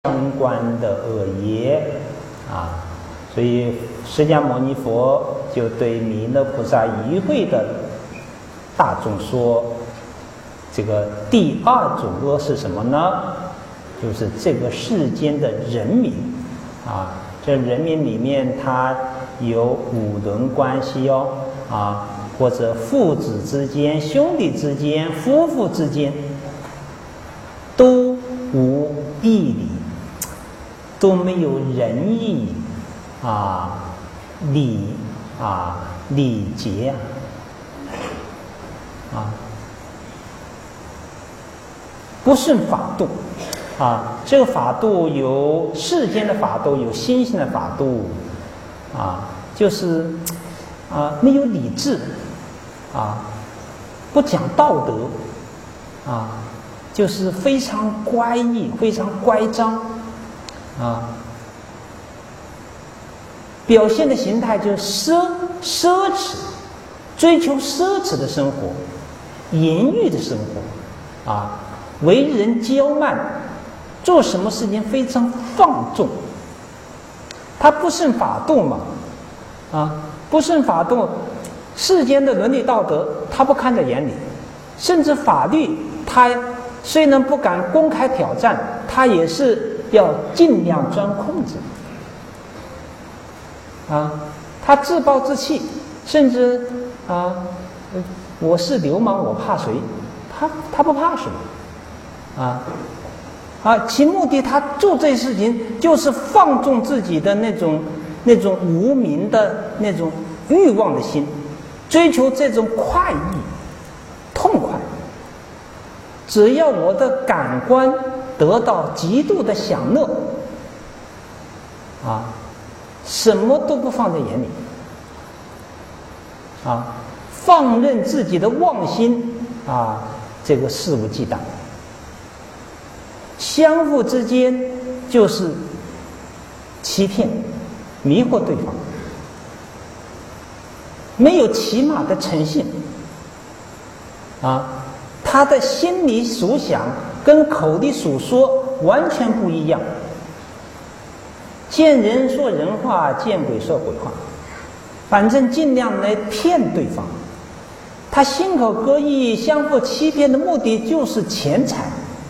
相关的恶业啊。所以释迦牟尼佛就对弥勒菩萨与会的大众说，这个第二种恶是什么呢？就是这个世间的人民啊，这人民里面它有五伦关系哦啊，或者父子之间、兄弟之间、夫妇之间都无义理，都没有仁义礼节不顺法度啊。这个法度有世间的法度，有心性的法度啊，就是没有理智不讲道德就是非常乖异，非常乖张表现的形态就是奢侈，追求奢侈的生活，淫欲的生活为人骄慢，做什么事情非常放纵。他不顺法度嘛不顺法度，世间的伦理道德他不看在眼里，甚至法律他虽然不敢公开挑战，他也是要尽量钻空子他自暴自弃，甚至我是流氓我怕谁，他不怕什么其目的他做这些事情就是放纵自己的那种无明的那种欲望的心，追求这种快意痛快。只要我的感官得到极度的享乐什么都不放在眼里放任自己的妄心这个肆无忌惮。相互之间就是欺骗迷惑对方，没有起码的诚信他的心里所想跟口里所说完全不一样，见人说人话，见鬼说鬼话，反正尽量来骗对方。他心口合意，相互欺骗的目的就是钱财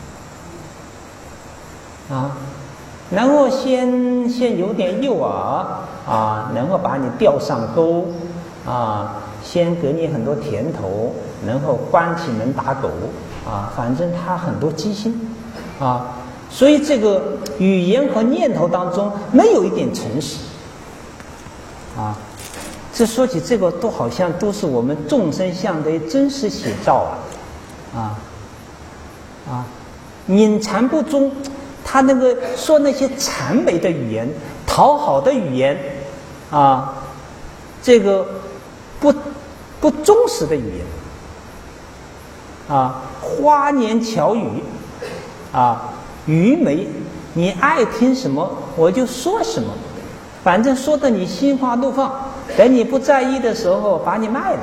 然后先有点诱饵然后把你钓上钩先给你很多甜头，然后关起门打狗反正他很多机心所以这个语言和念头当中没有一点诚实这说起这个都好像都是我们众生相的真实写照隐禅不忠，他那个说那些谄媚的语言、讨好的语言这个不忠实的语言花言巧语愚昧，你爱听什么我就说什么，反正说的你心花怒放，等你不在意的时候把你卖了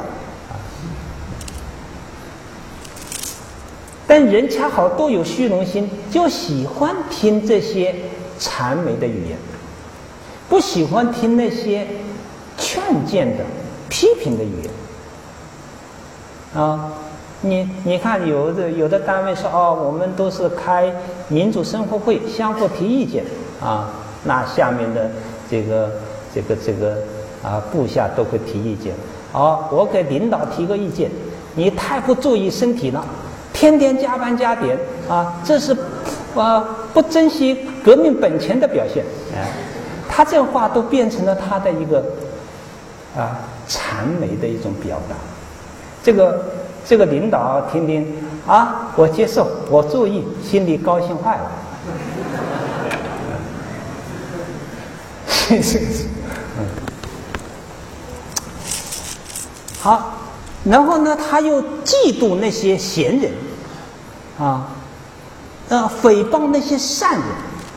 但人恰好都有虚荣心，就喜欢听这些谄媚的语言，不喜欢听那些劝谏的批评的语言你看有的单位说我们都是开民主生活会，相互提意见那下面的这个部下都会提意见我给领导提个意见，你太不注意身体了，天天加班加点这是不珍惜革命本钱的表现他这话都变成了他的一个谄媚的一种表达。这个领导听听我接受，我注意，心里高兴坏了好，然后呢他又嫉妒那些贤人诽谤那些善人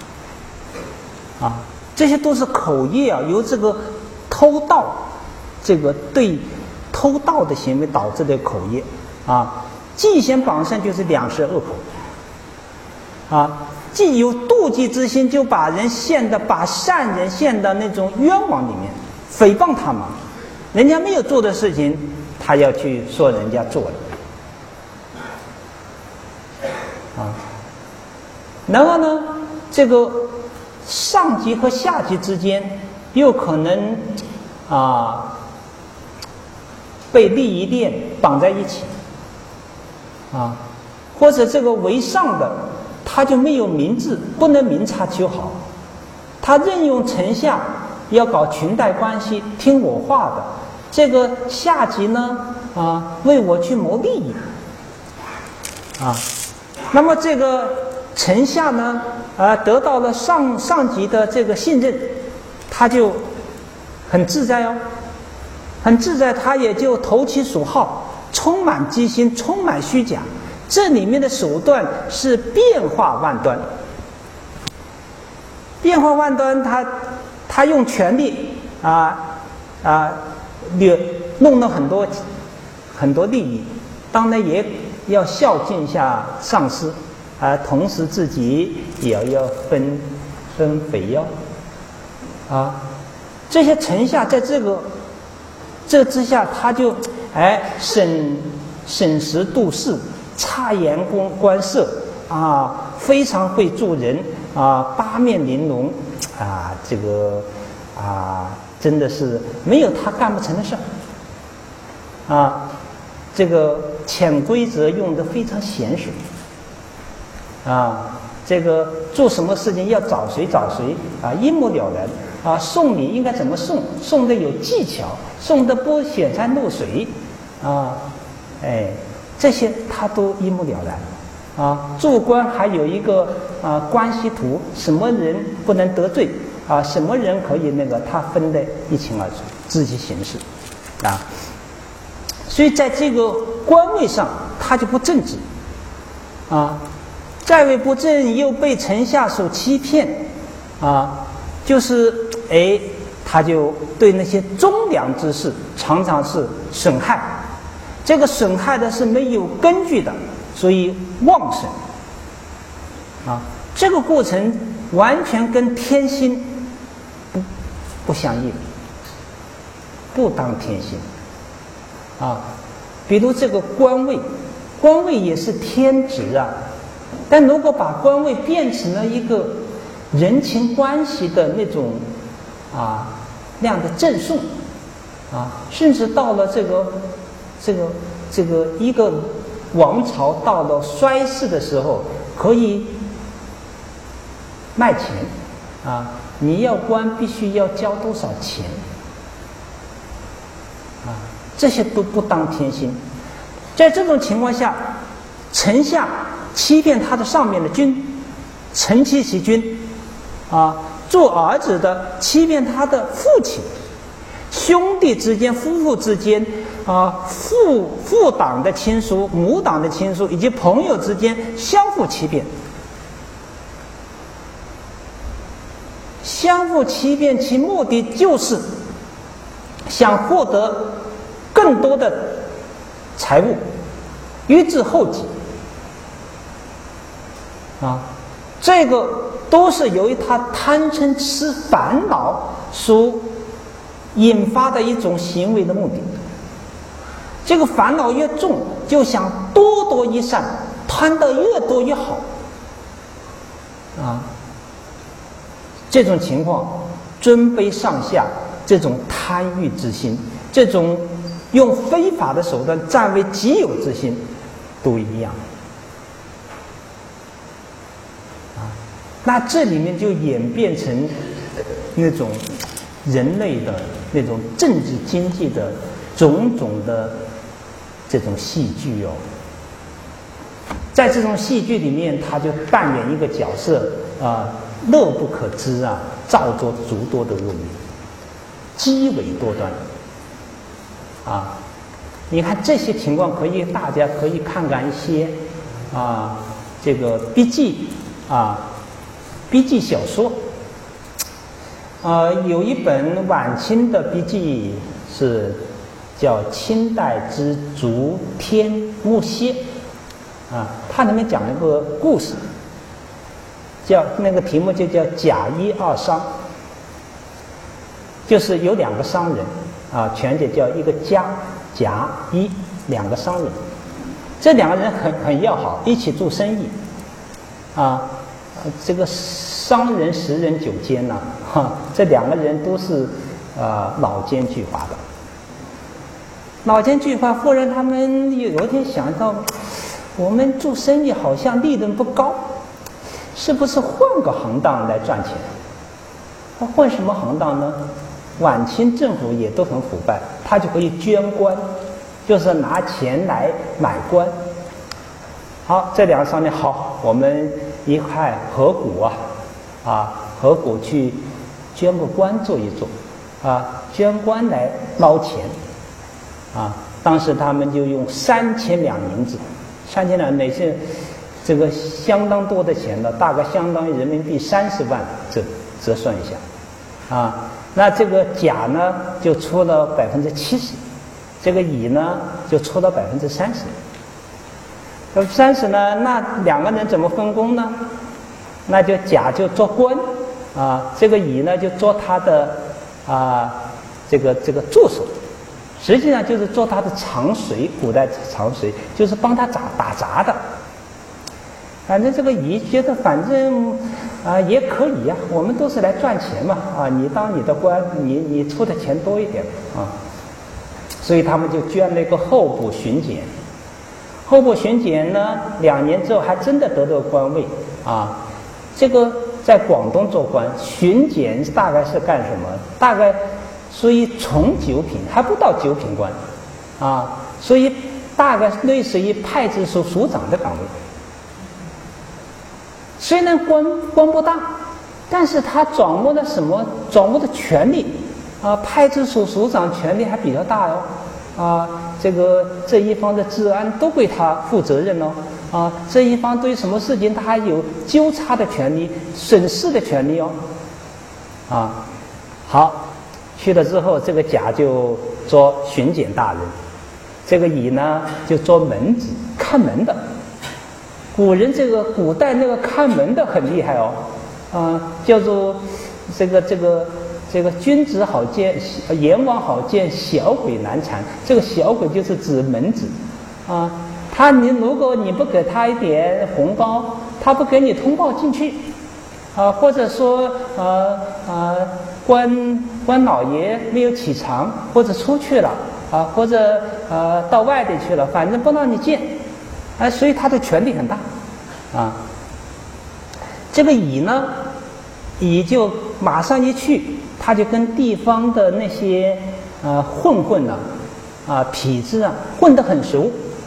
这些都是口业由这个偷盗，这个对偷盗的行为导致的口业嫉贤榜上就是两舌恶口既有妒忌之心，就把善人陷到那种冤枉里面，诽谤他们，人家没有做的事情，他要去说人家做了，然后呢，这个上级和下级之间又可能被利益链绑在一起，或者这个为上的他就没有明智，不能明察秋毫，他任用臣下要搞裙带关系，听我话的，这个下级呢为我去谋利益那么这个臣下呢得到了上级的这个信任，他就很自在很自在，他也就投其所好，充满机心，充满虚假，这里面的手段是变化万端，他用权力弄了很多利益，当然也要孝敬一下上司，同时自己也要分肥腰这些臣下在这之下，他就审时度势，察言观色非常会做人八面玲珑这个真的是没有他干不成的事这个潜规则用得非常娴熟这个做什么事情要找谁一目了然送礼应该怎么送得有技巧，送得不显山露水这些他都一目了然做官还有一个关系图，什么人不能得罪什么人可以他分得一清二楚，自己行事所以在这个官位上他就不正直在位不正，又被臣下所欺骗就是他就对那些忠良之事常常是损害，这个损害的是没有根据的，所以妄审这个过程完全跟天心不相应，不当天心比如这个官位也是天职但如果把官位变成了一个人情关系的那种那样的赠送甚至到了这个一个王朝到了衰世的时候，可以卖钱你要官必须要交多少钱这些都不当天心。在这种情况下，臣下欺骗他的上面的君，承欺其君做儿子的欺骗他的父亲，兄弟之间夫妇之间父党的亲属，母党的亲属，以及朋友之间相互欺骗，其目的就是想获得更多的财物，于至后己这个都是由于他贪嗔痴烦恼所引发的一种行为的目的。这个烦恼越重，就想多多益善，贪得越多越好这种情况，尊卑上下这种贪欲之心，这种用非法的手段占为己有之心都一样那这里面就演变成那种人类的那种政治经济的种种的这种戏剧在这种戏剧里面，他就扮演一个角色乐不可支造作诸多的恶业，鸡尾多端你看这些情况大家可以看看一些这个笔记小说有一本晚清的笔记是叫《清代之竹天木榭》它里面讲了一个故事叫那个题目就叫甲一二商，就是有2个商人啊，全解叫一个甲一2个商人，这2个人很要好，一起做生意啊。这个商人10人9奸呐，这2个人都是老奸巨猾的。老奸巨猾，忽然他们有一天想到，我们做生意好像利润不高，是不是换个行当来赚钱？换什么行当呢？晚清政府也都很腐败，他就可以捐官，就是拿钱来买官。好，这2个商人好，我们一块合股合股去捐个官做一做捐官来捞钱当时他们就用3000两银子，3000两每次这个相当多的钱了，大概相当于人民币30万，折算一下那这个甲呢就出了70%，这个乙呢就出了30%。30呢，那2个人怎么分工呢？那就甲就做官这个乙呢就做他的这个助手，实际上就是做他的长随，古代长随就是帮他打杂的。反正这个乙觉得反正也可以我们都是来赚钱嘛你当你的官，你出的钱多一点所以他们就捐了一个候补巡检。候补巡检呢，2年之后还真的得到官位这个在广东做官，巡检大概是干什么？大概属于从9品，还不到9品官所以大概类似于派出所所长的岗位。虽然官不大，但是他掌握了什么？掌握的权力派出所所长权力还比较大这一方的治安都归他负责任这一方对什么事情他还有纠察的权利、审视的权利好，去了之后，这个甲就做巡检大人，这个乙呢就做门子，看门的。古代那个看门的很厉害叫做这个君子好见，阎王好见，小鬼难缠。这个小鬼就是指门子如果你不给他一点红包，他不给你通报进去或者说官老爷没有起床，或者出去了或者到外地去了，反正不让你见所以他的权力很大这个乙呢，乙就马上一去，他就跟地方的那些混混痞子混得很熟，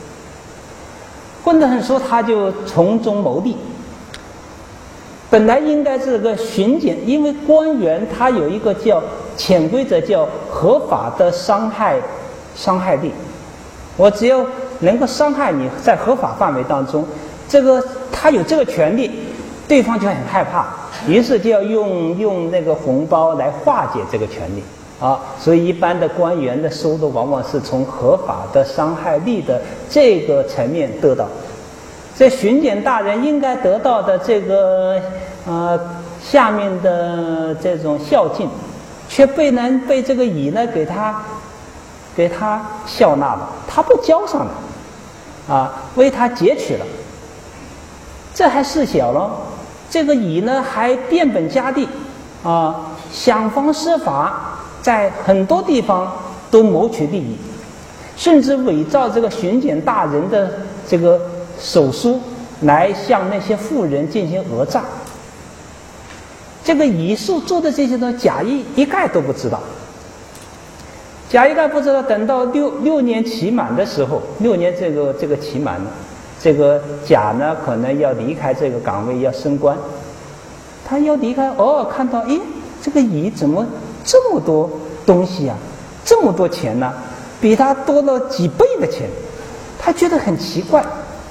他就从中牟利。本来应该是个巡检，因为官员他有一个叫潜规则，叫合法的伤害力。我只要能够伤害你，在合法范围当中，他有这个权利，对方就很害怕，于是就要用那个红包来化解这个权利所以一般的官员的收入往往是从合法的伤害力的这个层面得到。这巡检大人应该得到的这个下面的这种孝敬，却被这个乙呢给他笑纳了，他不交上来为他截取了。这还事小了，这个乙呢还变本加厉想方设法在很多地方都谋取利益，甚至伪造这个巡检大人的这个手书来向那些富人进行讹诈。这个乙所做的这些东西，甲一概都不知道。等到六年期满的时候，6年这个期满了，这个甲呢可能要离开这个岗位，要升官。他要离开，偶尔看到，这个乙怎么这么多东西这么多钱呢？比他多了几倍的钱，他觉得很奇怪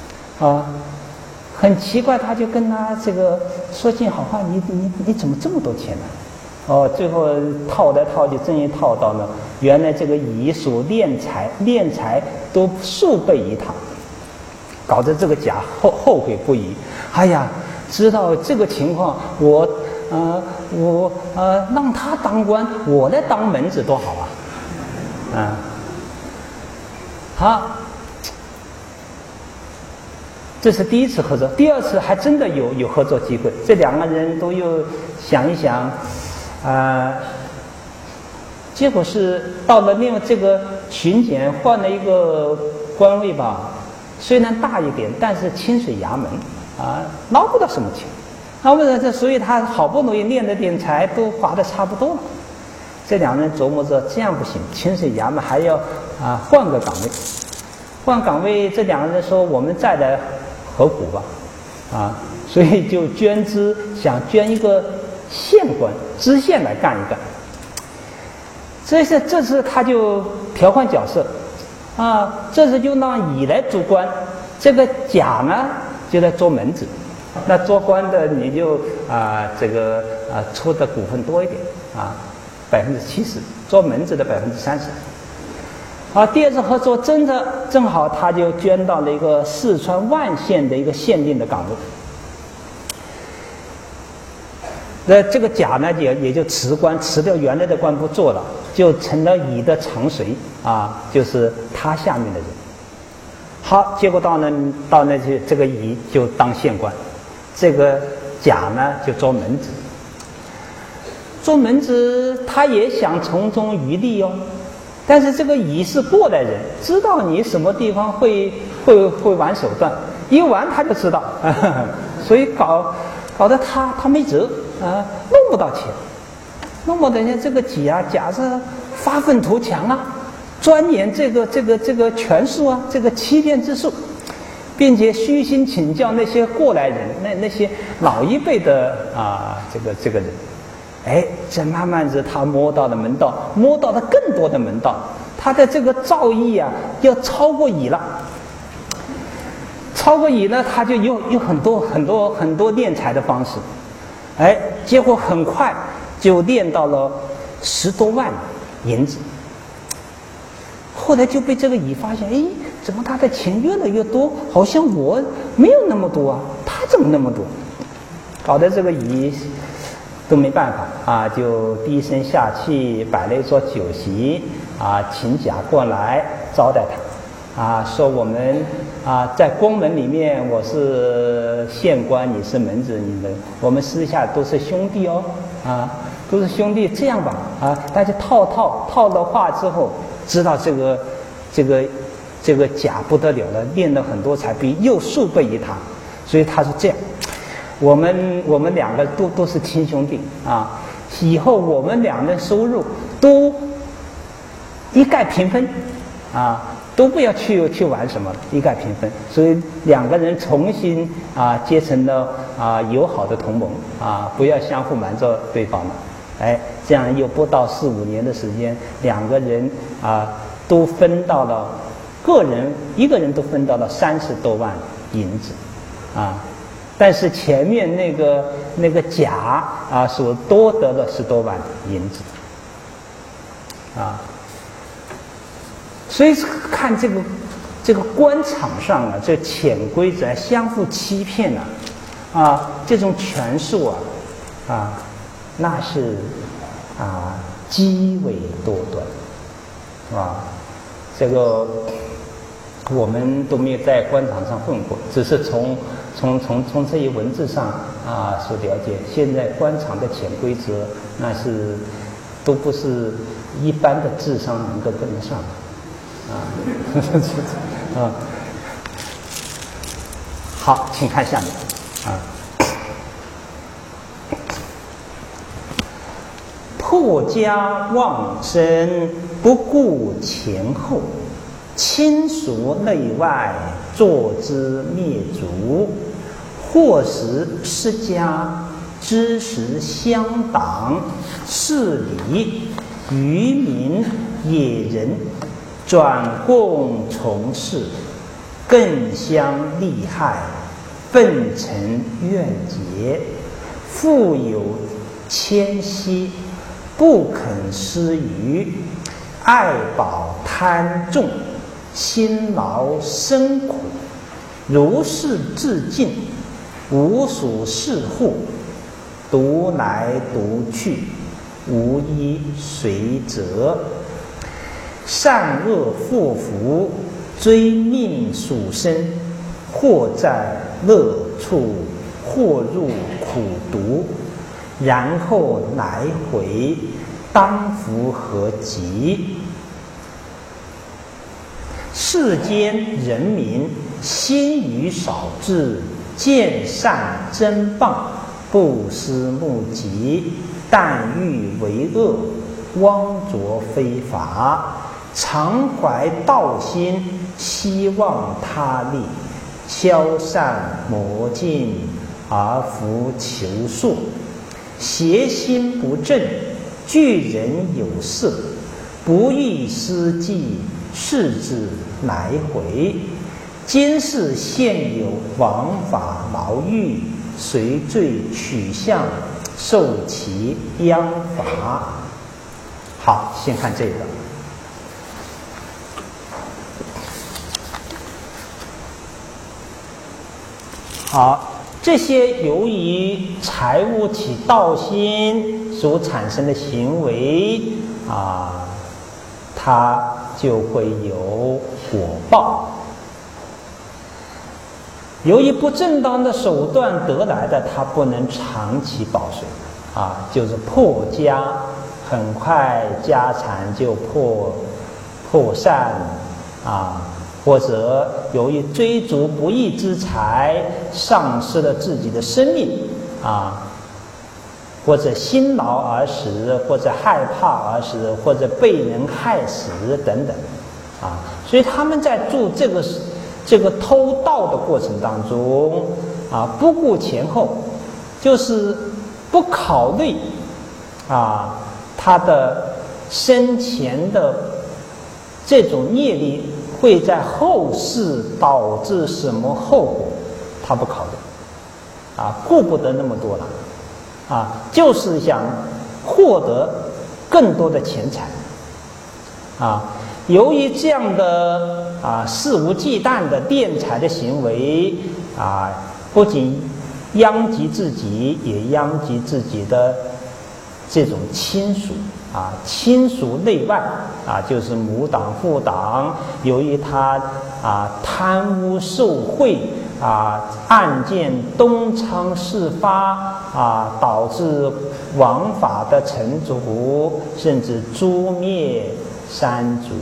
很奇怪，他就跟他这个说句好话，你怎么这么多钱呢？最后套来套去，真一套到了，原来这个乙所敛财都数倍于他，搞得这个甲后悔不已。哎呀， 知道这个情况，我让他当官，我来当门子多好啊！好，这是第一次合作，第二次还真的有合作机会，这两个人都又想一想，结果是到了另外这个巡检换了一个官位吧，虽然大一点，但是清水衙门捞不到什么钱。为了这，所以他好不容易练的点财都花的差不多了。这两人琢磨着，这样不行，清水衙门还要换个岗位。换岗位，这两个人说我们再来合股吧，所以就捐资，想捐一个县官知县来干一干。这次他就调换角色，这次就让乙来做官，这个甲呢就来做门子。那做官的你就出的股份多一点70%，做门子的30%。好，第二次合作正好他就捐到了一个四川万县的一个县令的岗位。那这个甲呢也就辞官，辞掉原来的官不做了，就成了乙的长随就是他下面的人。好，结果到那去，这个乙就当县官，这个甲呢就做门子。做门子他也想从中渔利哦，但是这个乙是过来人，知道你什么地方会玩手段，一玩他就知道，所以搞得他没辙弄不到钱，弄不到钱。这个甲是发愤图强钻研这个权术这个欺骗之术，并且虚心请教那些过来人，那些老一辈的这个人。这慢慢子他摸到了门道，摸到了更多的门道，他的这个造诣要超过乙了。超过乙呢，他就有很多敛财的方式，结果很快就练到了10多万银子。后来就被这个乙发现，怎么他的钱越来越多，好像我没有那么多他怎么那么多？搞得这个乙都没办法就低声下气摆了一桌酒席请甲过来招待他说我们在宫门里面我是县官，你是门子，我们私下都是兄弟都是兄弟，这样吧大家套了话之后，知道这个甲不得了了，练了很多财币，又数倍于他，所以他是这样。我们两个都是亲兄弟以后我们两人收入都一概平分都不要去玩什么，一概平分。所以两个人重新结成了友好的同盟不要相互瞒着对方了。这样又不到4、5年的时间，两个人都分到了，一个人都分到了30多万银子但是前面那个甲所多得了10多万银子所以看这个官场上这潜规则相互欺骗这种权术那是极为多端这个我们都没有在官场上混过，只是从这些文字上所了解。现在官场的潜规则那是都不是一般的智商能够跟得上好，请看下面破家旺生，不顾前后，亲属内外，作之灭族。或时世家，知识相党，事理愚民野人，转共从事，更相利害，愤成怨结，富有谦息，不肯施于，爱宝贪重，辛劳生苦，如是自尽， 无属世户，独来独去，无一随责。善恶祸福，追命属身，或在乐处，或入苦毒，然后来回，当服何极？世间人民心语少智，见善真谤，不思目疾，但欲为恶，妄着非法，常怀道心，希望他利，敲善磨尽，而弗求术，邪心不正，拒人有色，不欲思计，是之来回。今世现有王法牢狱，随罪取向，受其殃罚。好，先看这个。好，这些由于财物起道心所产生的行为它就会有果报。由于不正当的手段得来的，它不能长期保存就是破家，很快家产就破散或者由于追逐不义之财，丧失了自己的生命或者辛劳而死，或者害怕而死，或者被人害死等等所以他们在做这个偷盗的过程当中不顾前后，就是不考虑他的生前的这种业力会在后世导致什么后果，他不考虑顾不得那么多了就是想获得更多的钱财由于这样的肆无忌惮的敛财的行为不仅殃及自己，也殃及自己的这种亲属亲属内外就是母党父党，由于他贪污受贿案件东窗事发导致王法的臣族，甚至诛灭三族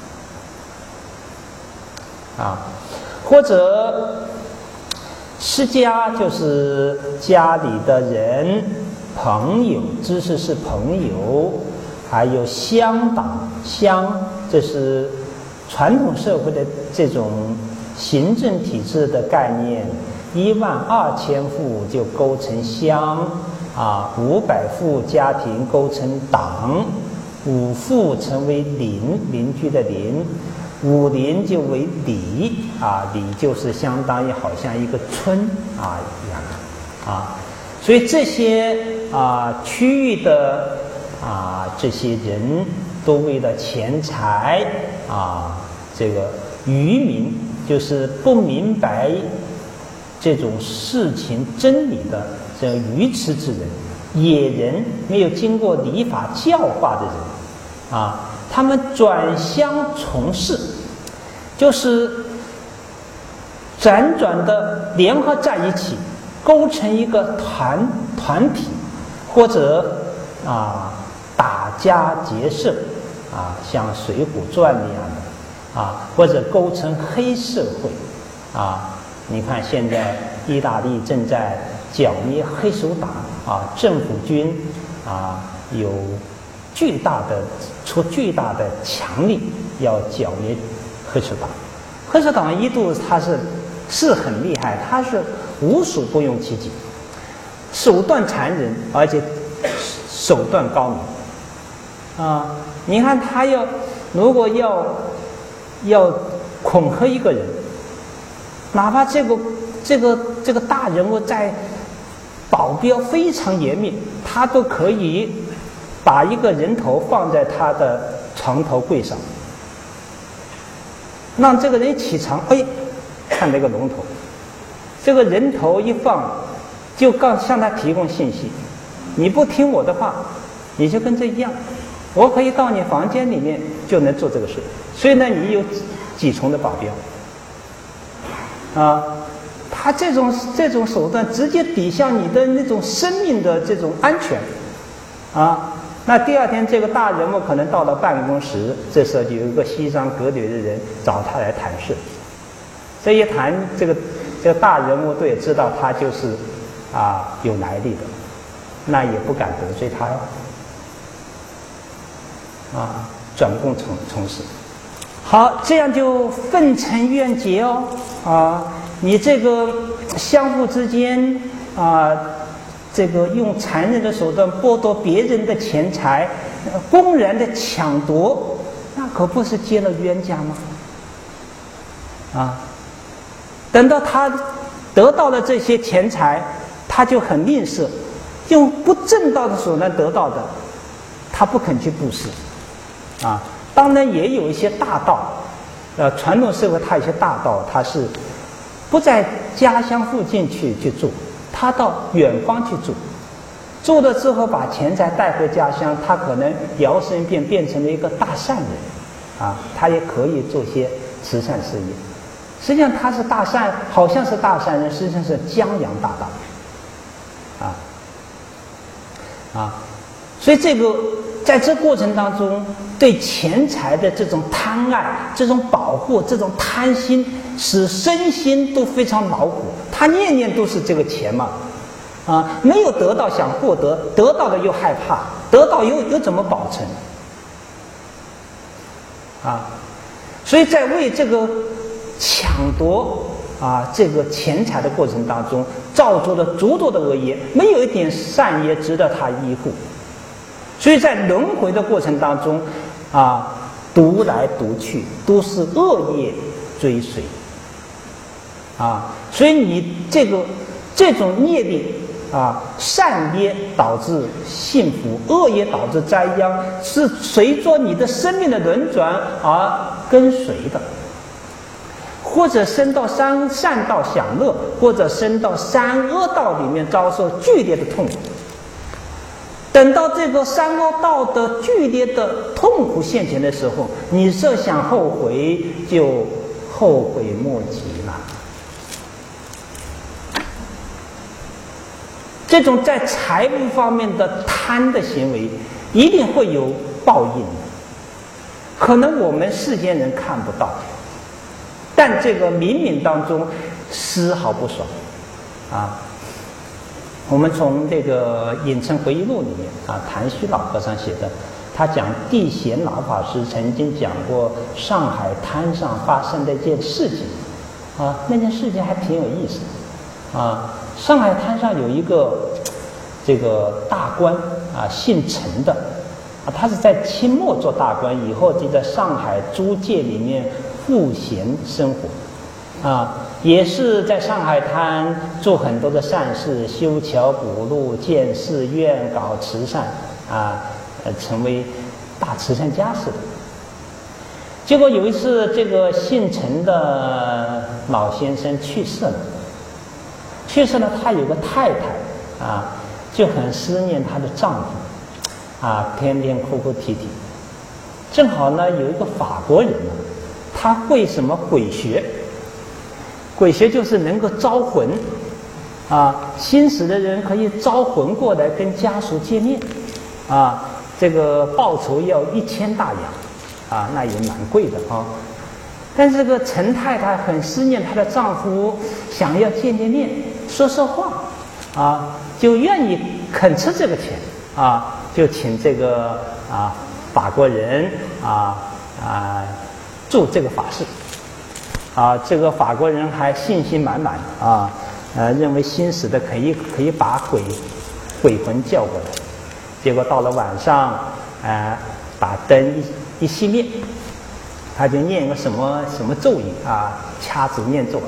或者释迦就是家里的人朋友，知识是朋友，还有乡党，这是传统社会的这种行政体制的概念，12000户就构成乡500户家庭构成党，5户成为邻居的邻，5邻就为里里就是相当于好像一个村一样所以这些区域的这些人都为了钱财这个愚民，就是不明白这种事情真理的这个愚痴之人，野人，没有经过礼法教化的人他们转乡从事，就是辗转的联合在一起，构成一个团体，或者打家劫舍像《水浒传》那样的或者构成黑社会你看现在意大利正在剿灭黑手党政府军有出巨大的强力要剿灭黑手党。黑手党一度他是很厉害，他是无所不用其极，手段残忍，而且手段高明你看他如果要恐吓一个人，哪怕这个大人物在保镖非常严密，他都可以把一个人头放在他的床头柜上，让这个人起床看那个龙头，这个人头一放就向他提供信息，你不听我的话，你就跟这一样，我可以到你房间里面就能做这个事。所以呢，你有几重的保镖啊，他这种手段直接抵向你的那种生命的这种安全啊。那第二天，这个大人物可能到了办公室，这时候就有一个西装革履的人找他来谈事。这一谈，这个大人物都也知道他就是有来历的，那也不敢得罪他转供从事。好，这样就分成怨结你这个相互之间这个用残忍的手段剥夺别人的钱财，公然的抢夺，那可不是结了冤家吗？等到他得到了这些钱财，他就很吝啬，用不正道的手段得到的，他不肯去布施当然也有一些大道，传统社会他有些大道，他是不在家乡附近去住，他到远方去住了之后把钱财带回家乡，他可能摇身变成了一个大善人他也可以做些慈善事业。实际上他是大善，好像是大善人，实际上是江洋大盗所以这个在这过程当中，对钱财的这种贪爱、这种保护、这种贪心，使身心都非常劳苦。他念念都是这个钱嘛，没有得到想获得，得到的又害怕，得到又怎么保存所以在为这个抢夺这个钱财的过程当中，造作了诸多的恶业，没有一点善业值得他依护。所以在轮回的过程当中独来独去，都是恶业追随所以你这种业力善业导致幸福，恶业导致灾殃，是随着你的生命的轮转而跟随的。或者升到善道享乐，或者升到三恶道里面遭受剧烈的痛苦。等到这个三恶道的剧烈的痛苦现前的时候，你设想后悔，就后悔莫及了。这种在财务方面的贪的行为，一定会有报应的，可能我们世间人看不到，但这个冥冥当中丝毫不爽我们从这个《隐城回忆录》里面谭虚老和尚写的，他讲地贤老法师曾经讲过上海滩上发生的一件事情那件事情还挺有意思上海滩上有一个这个大官姓陈的他是在清末做大官，以后就在上海租界里面赋闲生活也是在上海滩做很多的善事，修桥补路、建寺院、搞慈善成为大慈善家似的。结果有一次，这个姓陈的老先生去世了。他有个太太就很思念她的丈夫天天哭哭啼啼。正好呢，有一个法国人他会什么鬼学？鬼学就是能够招魂心死的人可以招魂过来跟家属见面这个报酬要1000大洋那也蛮贵的但这个陈太太很思念她的丈夫，想要见面说说话就愿意肯吃这个钱就请这个法国人做这个法事这个法国人还信心满满认为心死的可以把鬼魂叫过来。结果到了晚上把灯一熄灭，他就念个什么咒语掐指念咒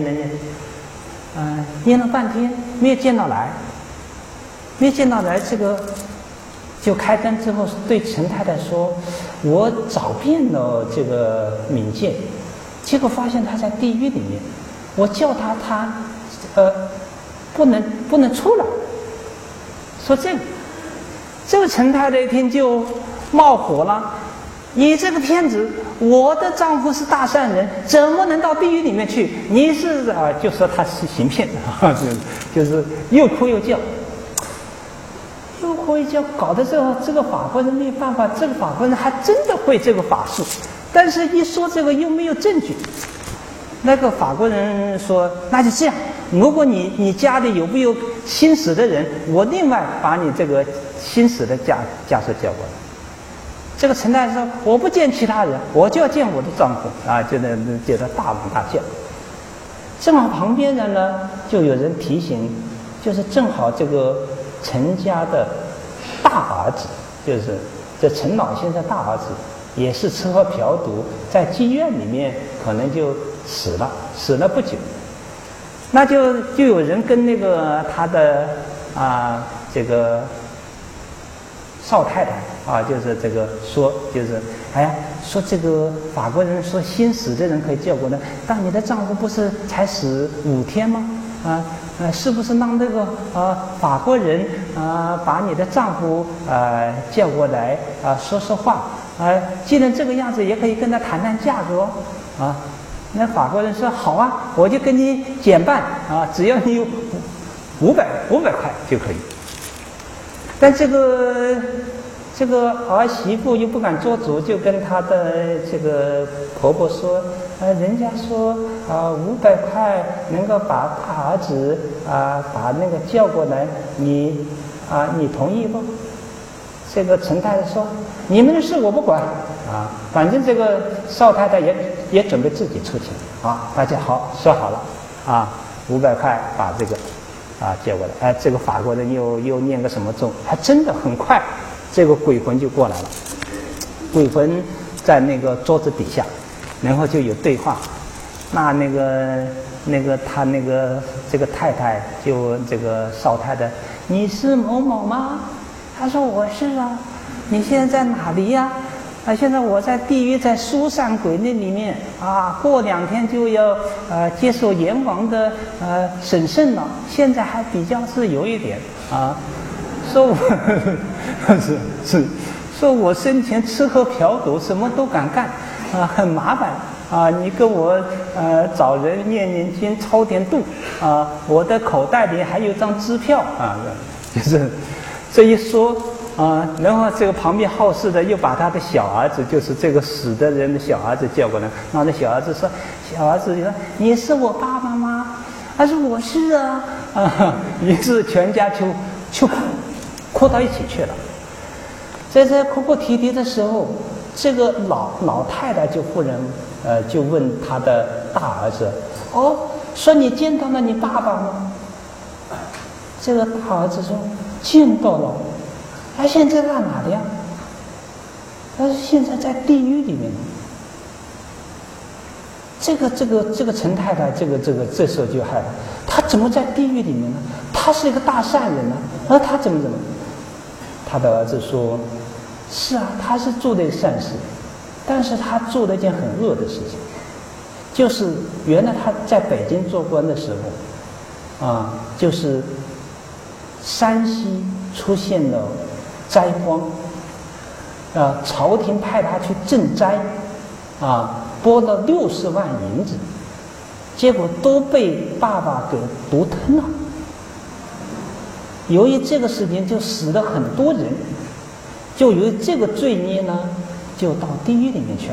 念了半天没有见到来，这个就开灯之后对陈太太说，我找遍了这个冥界，结果发现他在地狱里面，我叫他不能出来。说这个陈太太一听就冒火了，你这个骗子，我的丈夫是大善人，怎么能到地狱里面去？你是啊，就说他是行骗的，就是又哭又叫。又哭又叫，搞得这个法国人没有办法，这个法国人还真的会这个法术，但是一说这个又没有证据。那个法国人说，那就这样，如果你家里有没有新死的人，我另外把你这个新死的家属叫过来。这个陈太太说，我不见其他人，我就要见我的丈夫啊，就觉得大嚷大叫。正好旁边人呢，就有人提醒，就是正好这个陈家的大儿子，就是这陈老先生大儿子，也是吃喝嫖赌，在妓院里面可能就死了不久。那就有人跟那个他的这个少太太啊，就是这个说，就是哎呀，说这个法国人说新死的人可以叫过来，但你的丈夫不是才死5天吗？是不是让那个法国人把你的丈夫叫过来说说话？既然这个样子，也可以跟他谈谈价格啊。那法国人说好啊，我就跟你减半啊，只要你有500块就可以。但这个儿媳妇又不敢做主，就跟她的这个婆婆说，人家说500块能够把大儿子把那个叫过来，你同意不？这个陈太太说，你们的事我不管反正这个少太太也准备自己出钱大家好说好了500块把这个接过来。这个法国人又念个什么咒，还真的很快，这个鬼魂就过来了。鬼魂在那个桌子底下，然后就有对话。那个他这个太太就这个少太太，你是某某吗？他说我是啊。你现在在哪里呀？现在我在地狱，在苏善鬼那里面过2天就要接受阎王的审审了，现在还比较自由一点说我说我生前吃喝嫖赌什么都敢干很麻烦你跟我找人念念经超点度我的口袋里还有张支票就是这一说然后这个旁边好事的又把他的小儿子，就是这个死的人的小儿子叫过来，然后那小儿子说，你是我爸爸吗？他说我是啊于是全家就哭到一起去了。在这哭哭啼啼的时候，这个老太太就忽然就问他的大儿子，说你见到了你爸爸吗？这个大儿子说见到了。他现在在哪里呀？他说现在在地狱里面。这个陈太太，这时候就害怕，他怎么在地狱里面呢？他是一个大善人呢，而他怎么？他的儿子说，是啊，他是做了善事，但是他做了一件很恶的事情，就是原来他在北京做官的时候就是山西出现了灾荒朝廷派他去赈灾拨了60万银子，结果都被爸爸给独吞了。由于这个事情就死了很多人，就由于这个罪孽呢，就到地狱里面去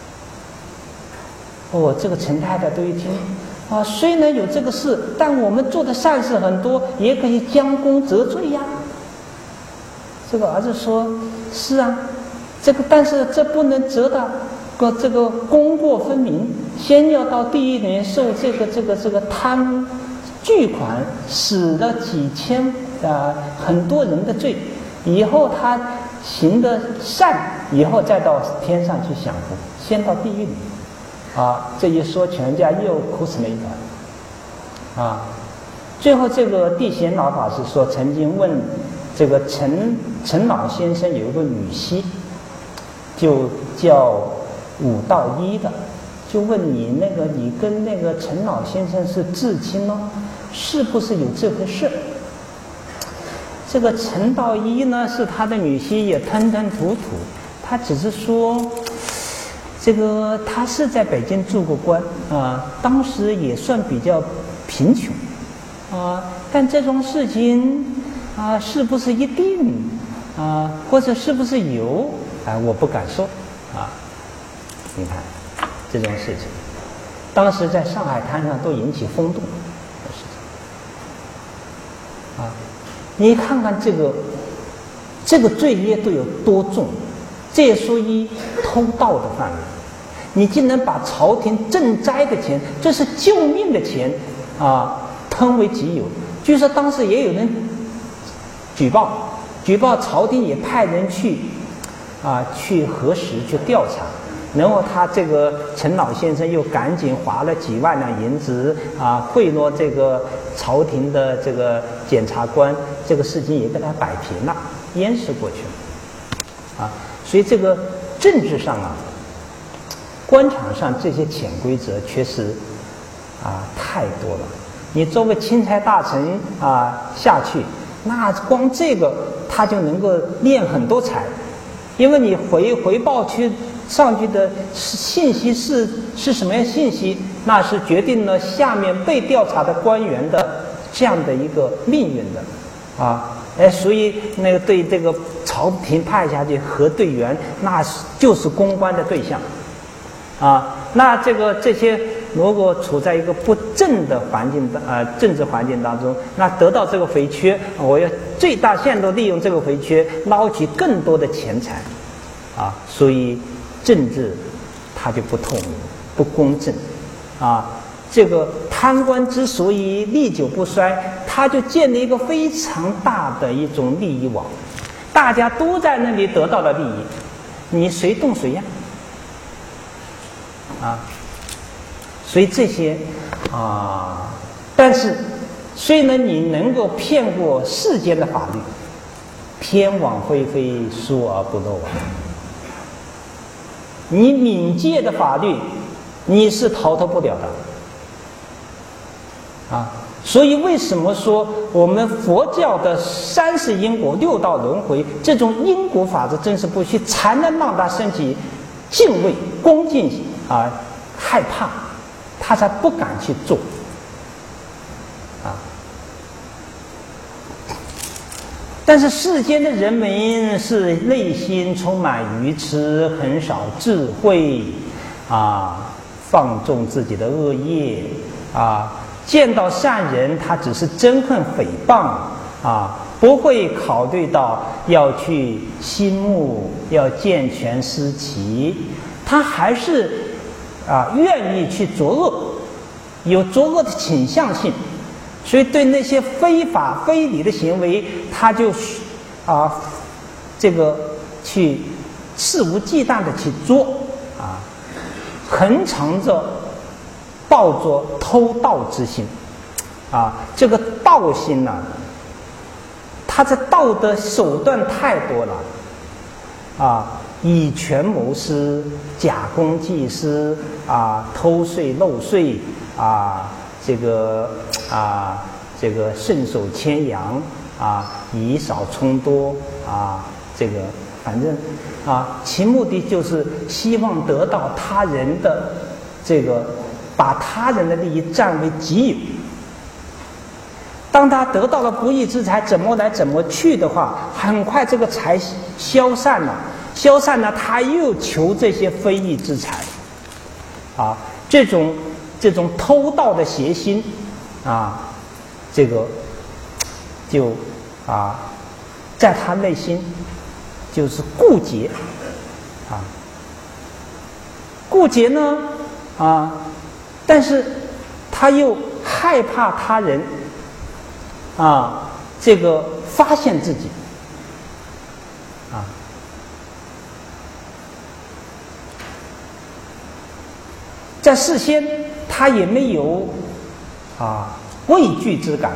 了。这个陈太太都一听虽然有这个事，但我们做的善事很多，也可以将功折罪呀。这个儿子说，是啊，但是这不能折到这个功过分明，先要到地狱里面受这个贪巨款，死了几千很多人的罪，以后他行的善，以后再到天上去享福，先到地狱里这一说，全家又哭成了一团最后这个地贤老法师说，曾经问这个陈老先生有一个女婿，就叫武道一的，就问你跟那个陈老先生是至亲吗？ 是不是有这回事？这个陈道一呢，是他的女婿，也吞吞吐吐。他只是说，这个他是在北京做过官啊，当时也算比较贫穷啊，但这种事情啊，是不是一定啊，或者是不是有啊，我不敢说啊。你看这种事情，当时在上海滩上都引起轰动的事情啊。你看看这个罪业都有多重，这也属于偷盗的范围。你竟然把朝廷赈灾的钱，这是救命的钱啊，吞为己有。据说当时也有人举报朝廷也派人去核实去调查，然后他这个陈老先生又赶紧花了几万两银子啊，贿赂这个朝廷的这个检察官，这个事情也给他摆平了，淹死过去了啊。所以这个政治上啊，官场上这些潜规则确实太多了。你作为钦差大臣下去，那光这个他就能够练很多财，因为你回报上去的信息是什么样信息，那是决定了下面被调查的官员的这样的一个命运的所以那个对这个朝廷派下去核对员，那就是公关的对象那这些如果处在一个不正的环境政治环境当中，那得到这个肥缺，我要最大限度利用这个肥缺捞取更多的钱财所以政治它就不透明不公正这个贪官之所以历久不衰，它就建立一个非常大的一种利益网，大家都在那里得到了利益，你谁动谁呀所以这些但是虽然你能够骗过世间的法律，天网恢恢，疏而不漏你冥界的法律你是逃脱不了的所以为什么说我们佛教的三世因果六道轮回这种因果法则真实不虚，才能让他升起敬畏恭敬害怕，他才不敢去做但是世间的人们是内心充满愚痴，很少智慧放纵自己的恶业见到善人他只是憎恨诽谤不会考虑到要去心目，要健全思齐，他还是愿意去作恶，有作恶的倾向性，所以对那些非法非礼的行为，他就这个去肆无忌惮的去做恒常着抱着偷盗之心这个盗心他的道德手段太多了以权谋私，假公济私偷税漏税这个伸手牵羊以少充多这个反正其目的就是希望得到他人的这个把他人的利益占为己有。当他得到了不义之财，怎么来怎么去的话，很快这个财消散了，他又求这些非义之财这种偷盗的邪心这个就在他内心就是固结固结呢但是他又害怕他人这个发现自己在事先他也没有畏惧之感，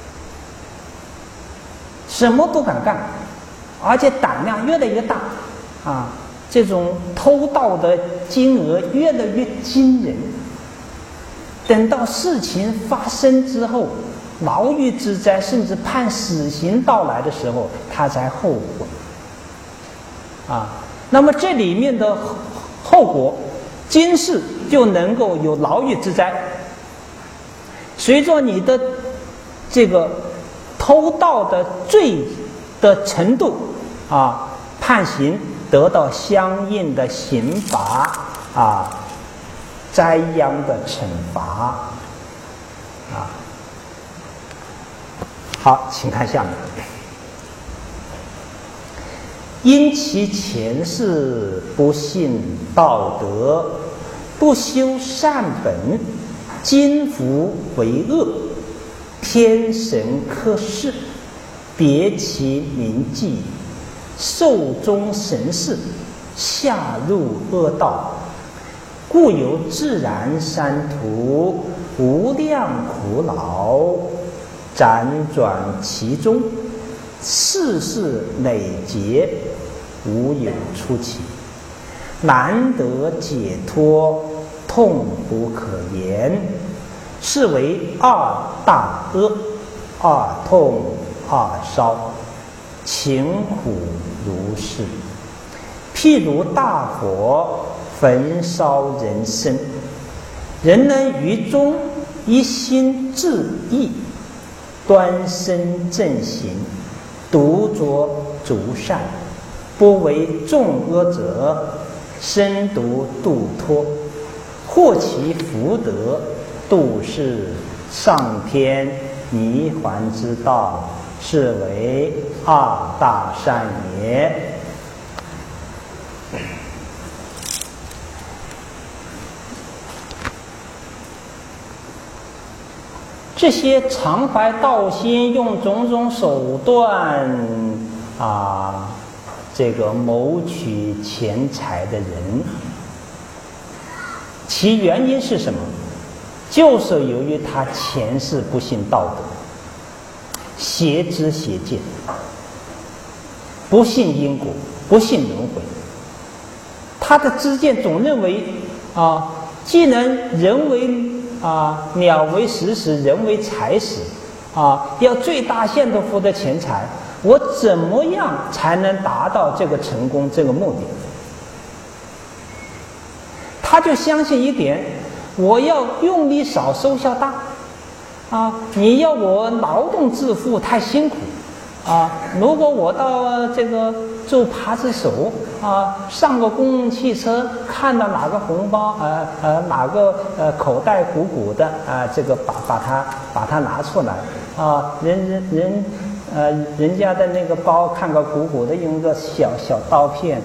什么都敢干，而且胆量越来越大这种偷盗的金额越来越惊人。等到事情发生之后牢狱之灾，甚至判死刑到来的时候，他才后悔。那么这里面的后果，今世就能够有牢狱之灾。随着你的这个偷盗的罪的程度判刑得到相应的刑罚灾殃的惩罚好，请看下面。因其前世不信道德，不修善本，今福为恶，天神克世，别其名迹，寿终神世，下入恶道，故有自然山途，无量苦恼，辗转其中，世事累劫，无有出期，难得解脱，痛不可言，是为二大恶，二痛二烧，情苦如是。譬如大火焚烧人身，人能于中一心致意，端身正行，独着足善，不为众恶者，身独度脱，获其福德，度世上天泥环之道，是为二大善也。这些常怀道心，用种种手段这个谋取钱财的人，其原因是什么？就是由于他前世不信道德，邪知邪见，不信因果，不信轮回。他的知见总认为既能人为鸟为食死，人为财死要最大限度获得钱财，我怎么样才能达到这个成功这个目的？他就相信一点，我要用力少，收效大你要我劳动致富太辛苦如果我到这个做扒子手上个公共汽车，看到哪个红包哪个口袋鼓鼓的这个把它拿出来人家的那个包看个鼓鼓的，用个小刀片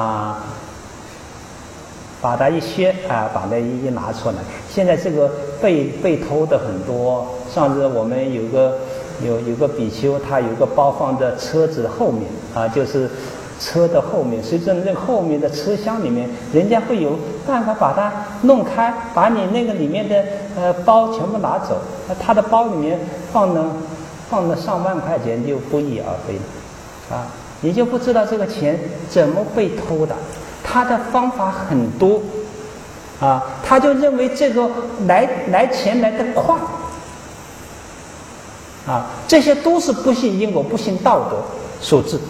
把它一削把它一拿出来。现在这个被偷的很多。上次我们有个比丘，他有个包放在车子后面就是车的后面，随着那后面的车厢里面，人家会有办法把它弄开，把你那个里面的包全部拿走。他的包里面放了上万块钱，就不翼而飞了你就不知道这个钱怎么被偷的。他的方法很多他就认为这个来钱来得快这些都是不信因果、不信道德所致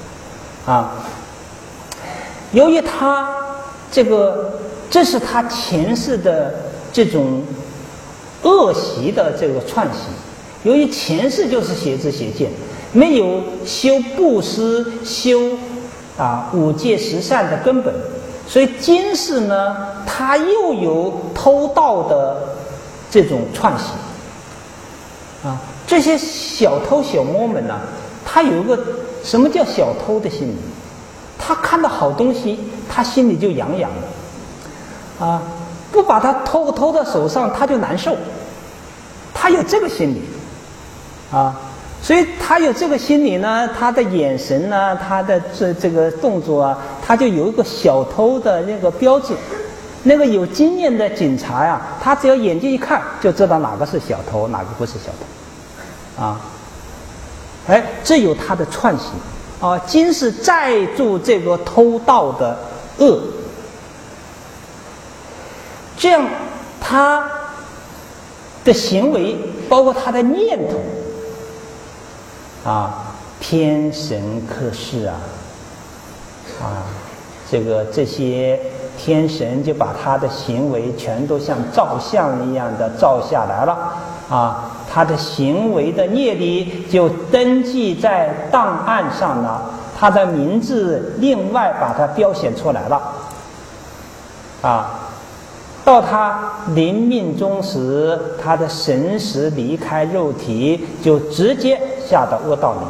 由于他这是他前世的这种恶习的这个串习。由于前世就是邪知邪见，没有修布施、修五戒十善的根本，所以今世呢，他又有偷盗的这种串习这些小偷小摸们呢，他有一个什么叫小偷的心理？他看到好东西，他心里就痒痒的不把他偷到手上，他就难受。他有这个心理所以他有这个心理呢，他的眼神呢，他的这个动作他就有一个小偷的那个标志。那个有经验的警察他只要眼睛一看就知道哪个是小偷，哪个不是小偷这有他的串习今世再助这个偷盗的恶，这样他的行为，包括他的念头，天神刻世这些天神就把他的行为全都像照相一样的照下来了他的行为的业力就登记在档案上了，他的名字另外把它标显出来了到他临命终时，他的神识离开肉体，就直接下到恶道里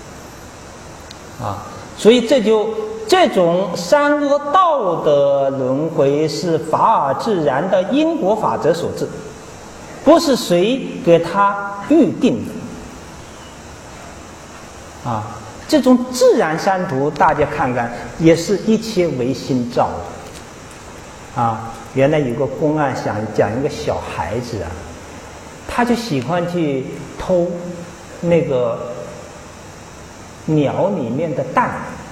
所以这种三恶道的轮回是法尔自然的因果法则所致，不是谁给他预定的这种自然三途大家看看，也是一切唯心造的原来有个公案想讲一个小孩子他就喜欢去偷那个鸟里面的蛋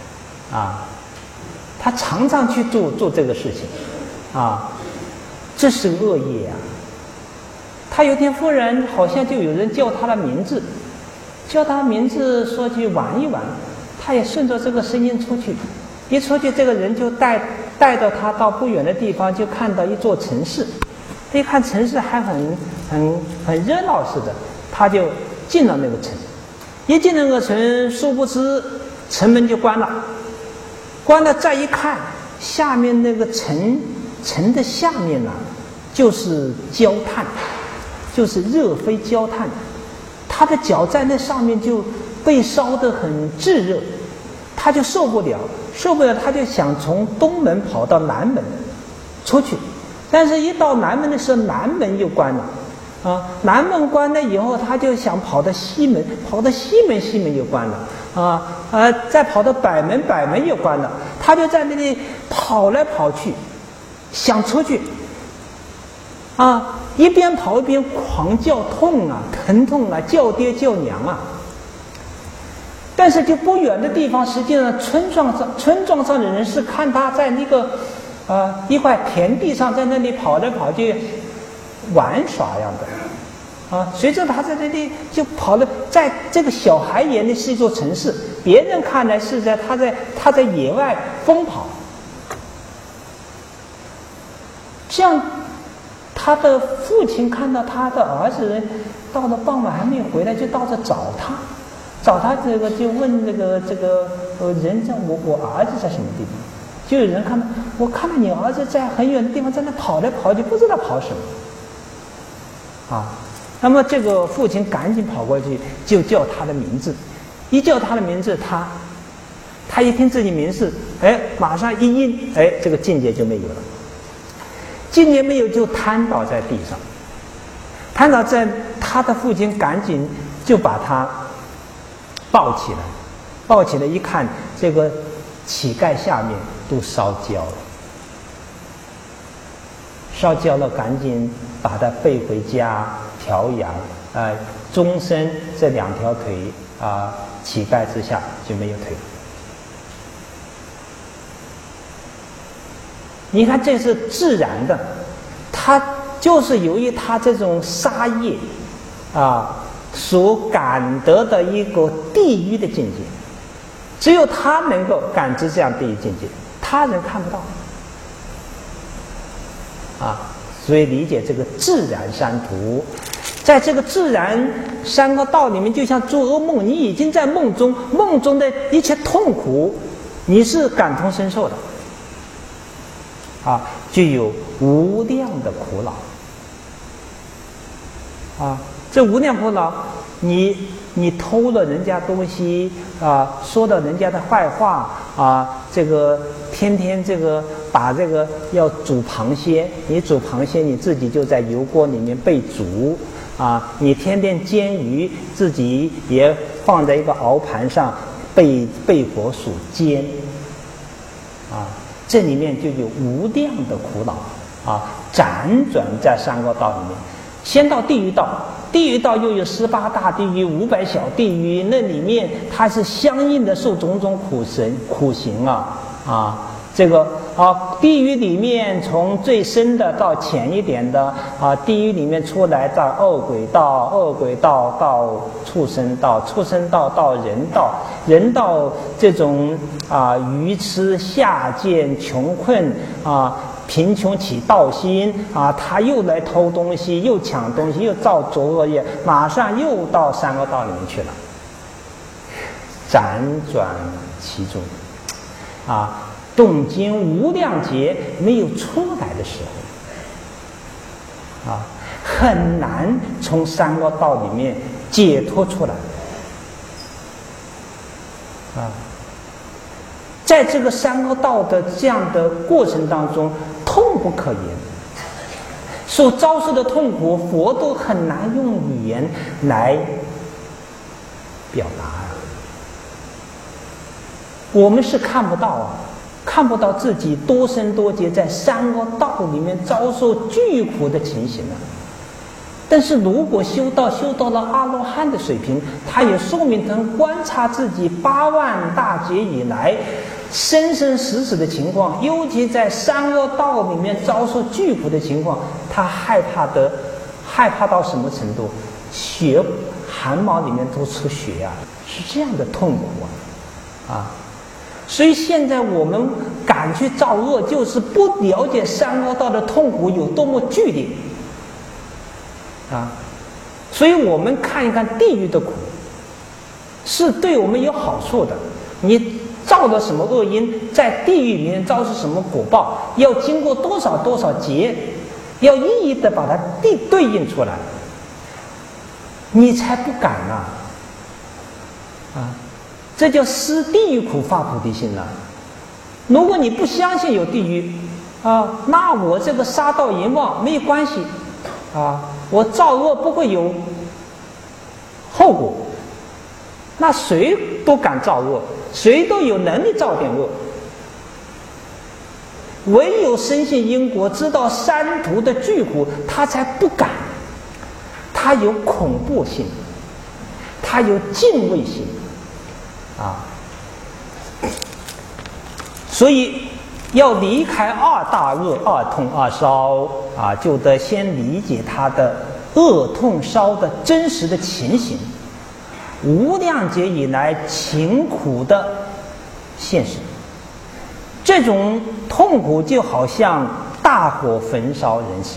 他常常去做这个事情这是恶业他有天忽然好像就有人叫他的名字，说去玩一玩，他也顺着这个声音出去，一出去这个人就带着他到不远的地方，就看到一座城市，一看城市还很热闹似的，他就进了那个城，一进那个城，殊不知城门就关了，再一看下面那个城的下面就是焦炭，就是热飞焦炭，他的脚在那上面就被烧得很炙热，他就受不了，他就想从东门跑到南门出去，但是一到南门的时候，南门又关了南门关了以后，他就想跑到西门，西门又关了再跑到北门又关了，他就在那里跑来跑去，想出去一边跑一边狂叫痛疼痛叫爹叫娘但是就不远的地方，实际上村庄上的人是看他在那个一块田地上在那里跑来跑去玩耍样的随着他在那里就跑了，在这个小孩眼里是一座城市，别人看来是他在野外疯跑，这样他的父亲看到他的儿子到了傍晚还没有回来，就到这找他这个就问这个人家我儿子在什么地方，就有人看到我看到你儿子在很远的地方在那跑来跑去，不知道跑什么那么这个父亲赶紧跑过去就叫他的名字，一叫他的名字，他一听自己名字马上一应这个境界就没有了，境界没有就瘫倒在地上，他的父亲赶紧就把他抱起来一看，这个乞丐下面都烧焦了，赶紧把他背回家调养终身这两条腿乞丐之下就没有腿。你看这是自然的，他就是由于他这种杀业所感得的一个地狱的境界，只有他能够感知这样地狱境界，他人看不到所以理解这个自然三途，在这个自然三个道里面，就像做噩梦，你已经在梦中的一切痛苦你是感同身受的就有无量的苦恼这无量苦恼，你偷了人家东西说了人家的坏话这个天天这个把这个要煮螃蟹，你煮螃蟹你自己就在油锅里面被煮你天天煎鱼，自己也放在一个熬盘上被火所煎这里面就有无量的苦恼辗转在三个道里面，先到地狱道又有18大地狱、500小地狱，那里面它是相应的受种种苦行这个地狱里面从最深的到浅一点的地狱里面出来到恶鬼道，恶鬼道到畜生道，畜生道到人道，人道这种愚痴下贱穷困贫穷起盗心他又来偷东西，又抢东西，又造作恶业，马上又到三恶道里面去了，辗转其中动经无量劫没有出来的时候很难从三恶道里面解脱出来在这个三恶道的这样的过程当中，痛不可言，所遭受的痛苦，佛都很难用语言来表达我们是看不到看不到自己多生多劫在三恶道里面遭受巨苦的情形但是如果修到了阿罗汉的水平，他也说明能观察自己8万大劫以来生生死死的情况，尤其在三恶道里面遭受巨苦的情况，他害怕到什么程度？血汗毛里面都出血是这样的痛苦所以现在我们敢去造恶，就是不了解三恶道的痛苦有多么剧烈所以我们看一看地狱的苦是对我们有好处的。你造了什么恶因，在地狱里面遭受什么果报，要经过多少劫，要一一的把它对应出来，你才不敢这叫思地狱苦发菩提心如果你不相信有地狱那我这个杀盗淫妄没有关系我造恶不会有后果，那谁都敢造恶，谁都有能力造点恶，唯有深信因果，知道三途的巨苦，他才不敢，他有恐怖性，他有敬畏心所以要离开二大恶、二痛二烧就得先理解他的恶痛烧的真实的情形，无量劫以来勤苦的现实。这种痛苦就好像大火焚烧人生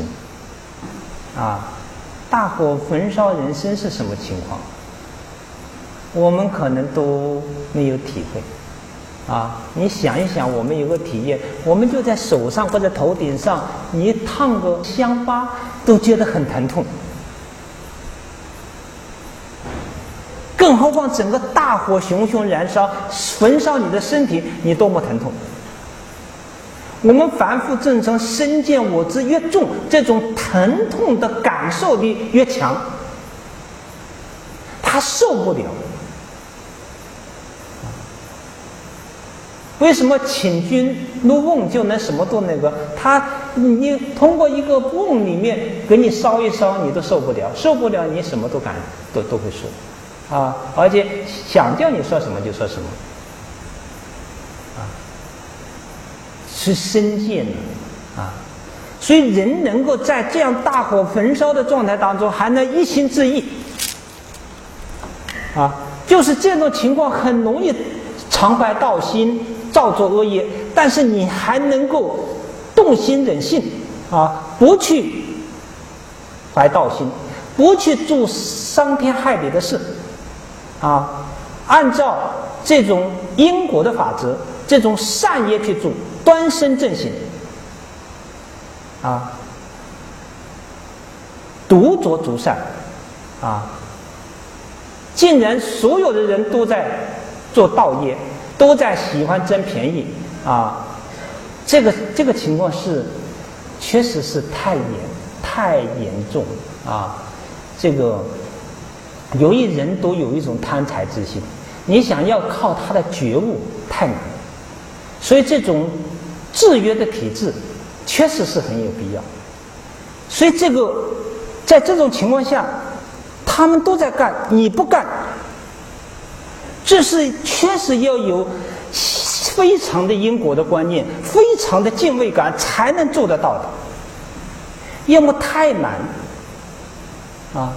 大火焚烧人生是什么情况？我们可能都没有体会你想一想，我们有个体验，我们就在手上或者头顶上，你烫个香疤都觉得很疼痛，更何况整个大火熊熊燃烧，焚烧你的身体，你多么疼痛。我们凡夫正常身见我执越重，这种疼痛的感受力越强，他受不了。为什么请君入瓮就能什么都那个？你通过一个瓮里面给你烧一烧，你都受不了，受不了你什么都会说而且想叫你说什么就说什么是深见所以人能够在这样大火焚烧的状态当中还能一心致意就是这种情况很容易常怀盗心，造作恶业，但是你还能够动心忍性不去怀盗心，不去做伤天害理的事按照这种因果的法则，这种善业去做，端身正行独着足善竟然所有的人都在做盗业，都在喜欢争便宜这个情况确实是太严重这个由于人都有一种贪财之心，你想要靠他的觉悟太难了，所以这种制约的体制确实是很有必要。所以在这种情况下，他们都在干，你不干，这是确实要有非常的因果的观念，非常的敬畏感才能做得到的，要么太难啊。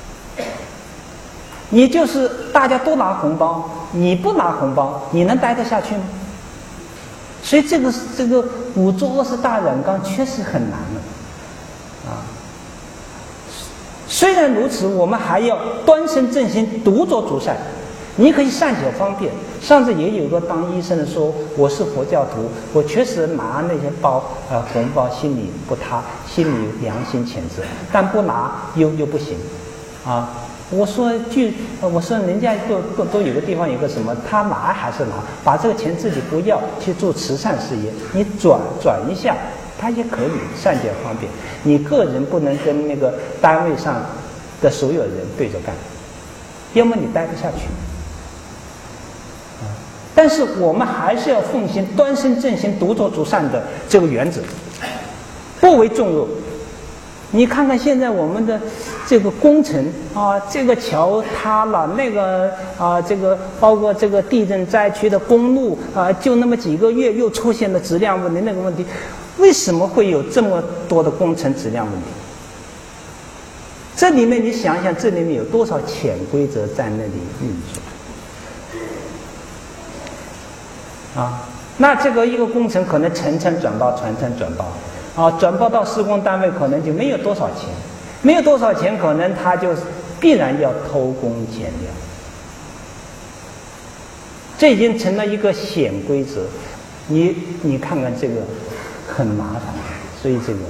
你就是大家都拿红包，你不拿红包，你能待得下去吗？所以这个五浊恶世大染缸确实很难了啊。虽然如此，我们还要端身正心，独着主善。你可以善解方便。上次也有个当医生的说，我是佛教徒，我确实拿那些红包，心里不踏，心里良心谴责，但不拿又不行啊。我说人家都有个地方有个什么，他拿还是拿，把这个钱自己不要，去做慈善事业，你转一下，他也可以善解方便。你个人不能跟那个单位上的所有人对着干，要么你待不下去。但是我们还是要奉行端身正心、独着主善的这个原则，不为众恶。你看看现在我们的这个工程啊，这个桥塌了，那个这个包括这个地震灾区的公路啊，就那么几个月又出现了质量问题，那个问题，为什么会有这么多的工程质量问题？这里面你想想，这里面有多少潜规则在那里运作？那这个一个工程可能层层转报，层层转报，转报到施工单位可能就没有多少钱，没有多少钱，可能他就必然要偷工减料，这已经成了一个潜规则。你看看这个很麻烦，所以这个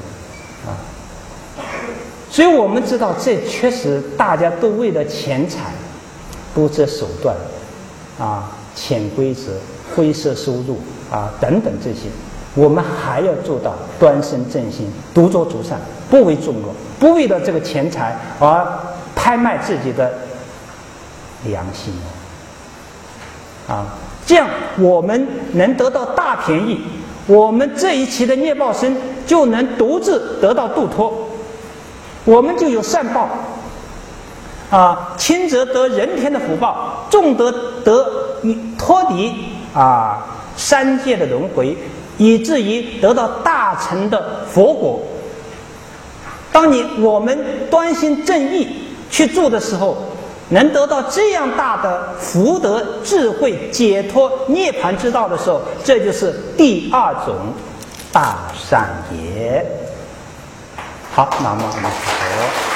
所以我们知道，这确实大家都为了钱财不择手段潜规则、灰色收入等等这些，我们还要做到端身正心、独着主善，不为众恶，不为了这个钱财而拍卖自己的良心这样我们能得到大便宜，我们这一期的孽报身就能独自得到度脱，我们就有善报轻则得人天的福报，重则得脱离三界的轮回，以至于得到大成的佛果。当我们端心正义去做的时候，能得到这样大的福德、智慧、解脱、涅槃之道的时候，这就是第二种大善也。好，南无阿弥陀佛。